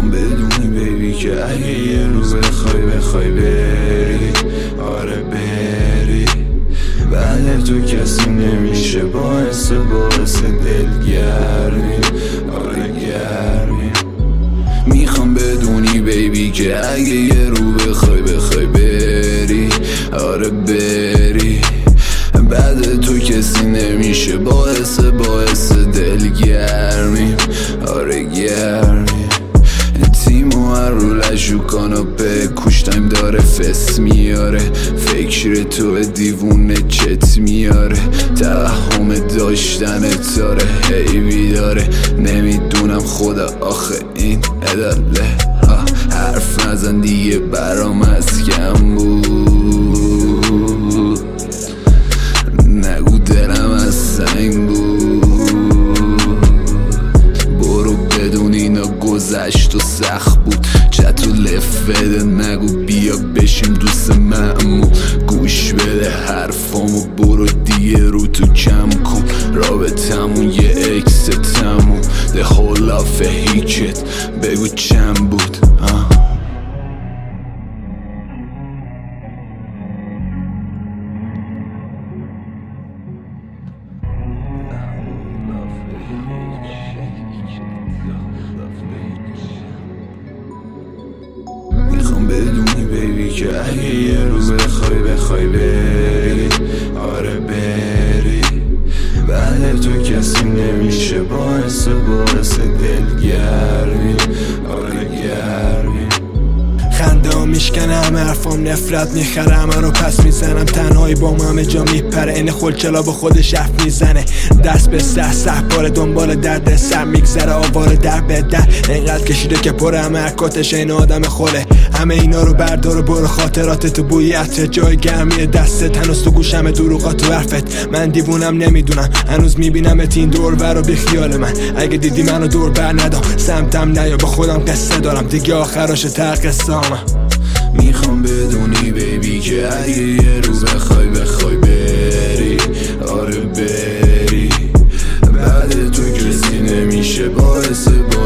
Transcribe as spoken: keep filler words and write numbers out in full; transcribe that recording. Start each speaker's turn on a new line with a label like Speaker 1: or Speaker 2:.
Speaker 1: میخوام بدونی بیبی که اگه یه روز بخوای بخوای بری، آره بری، بعد تو کسی نمیشه باعث باعث دلگرمی، آره گرمی. میخوام بدونی بیبی که اگه یه رو بخوای بخوای بری، آره بری، بعد تو کسی نمیشه باعث باعث دلگرمی، آره گرمی. تیمو هر رو لجو کاناپه کشتایم داره فس میاره، فکر تو دیوونه چت میاره، توهم داشتن تاره هی بیداره. نمیدونم خدا آخه این عدله، حرف نزن دیگه برام از کم بود، نگو دلم از سنگ بود. برو بدون اینا گذشت و سخت بود، چطور لف بده نگو بیا بشیم دوست معمول. گوش بده حرفامو برو دیگه رو تو کم کن، رابطمون یه اکس تموم. ده هولاف هیچت بگو چند بود. آه. میخوام بدونی بیبی که اگه یه روز بخوای بخوای بری، آره بری، بعد تو کسی نمیشه باعث باعث دلگرمی، آره گرمی.
Speaker 2: خنده ها میشکنه همه حرفام، نفرت میخره همه رو پس میزنم، تنهایی با ما همه جا میپره، این خلچلا با خودش حرف میزنه، دست به سه سه باره دنبال درد سر میگذره، آواره در به در اینقدر کشیده که پر همه حرکاتش این آدم خوله. همه اینا رو بردار و برو، خاطرات تو بوی عطر جای گرمی دستت، هنوز تو گوشم دروغات تو حرفت. من دیوونم نمیدونم هنوز میبینم این دور بر و بی خیال من، اگه دیدی منو دور بر ندام، سمتم نیا با خودم قصه دارم دیگه آخراش تر قصه.
Speaker 1: میخوام بدونی بیبی که اگه یه رو بخوای بخوای بری، آره بری، بعد تو کسی نمیشه باعث